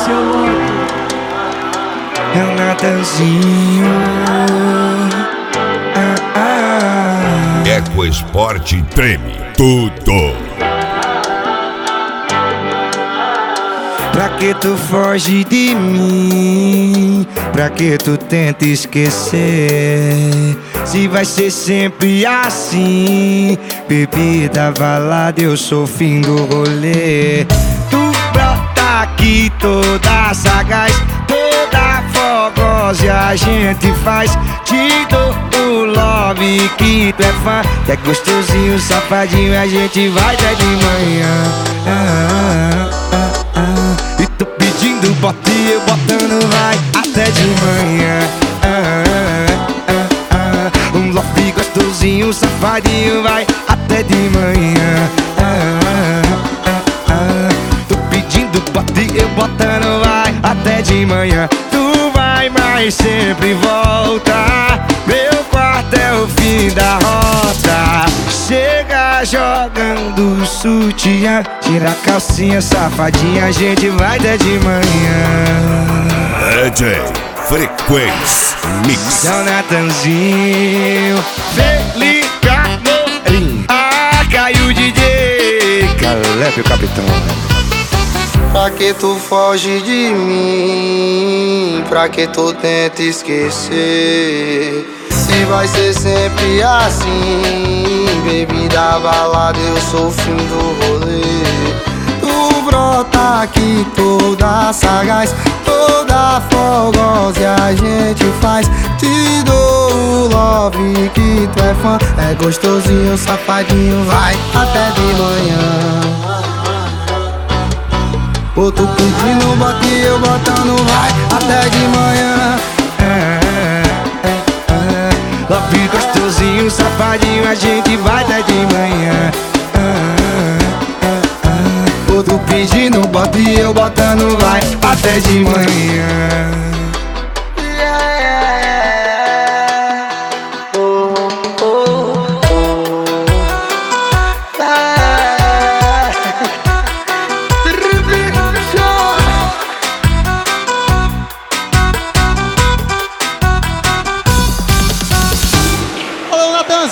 seu louco. É o Natanzinho. EcoSport treme tudo. Pra que tu foge de mim? Pra que tu tenta esquecer? Se vai ser sempre assim. Bebida, balada, eu sou o fim do rolê. Tu brota aqui toda sagaz, toda fogosa e a gente faz. Te dou o love que tu é fã. É gostosinho, safadinho, a gente vai até de manhã. E tô pedindo bote, eu botando vai até de manhã. Um love gostosinho, safadinho, vai até de manhã. Tô pedindo bote, eu botando vai até de manhã. Tu vai, mas sempre volta. Meu quarto é o fim da rota. Chega jogando sutiã, tira a calcinha, safadinha, a gente vai até de manhã. DJ Frequência Mix. É o Natanzinho, Felipe Amorim. Ah, caiu o DJ Caleb, o capitão. Pra que tu foge de mim? Pra que tu tenta esquecer? Se vai ser sempre assim. Bebida, balada, eu sou o fim do rolê. Tu brota aqui toda sagaz, toda fogosa e a gente faz. Te dou o love que tu é fã. É gostosinho, safadinho, vai até de manhã. Ô, tu pedindo bote, eu botando vai até de manhã. Love gostosinho, safadinho, a gente vai até de manhã. Ô, tu pedindo bote, eu botando vai até de manhã.